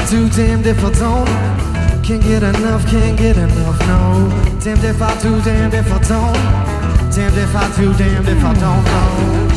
do, damned if I don't. Can't get enough, no. Damned if I do, damned if I don't. Damned if I do, damned if I don't know.